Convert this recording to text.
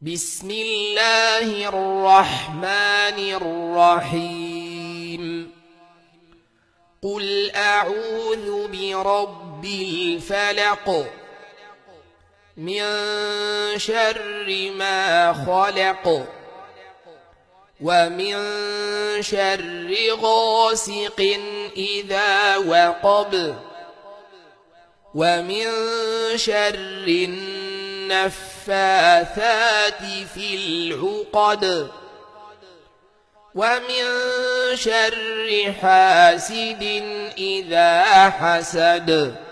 بسم الله الرحمن الرحيم قل أعوذ برب الفلق من شر ما خلق ومن شر غاسق إذا وقب ومن شر النفاثات في العقد ومن شر حاسد إذا حسد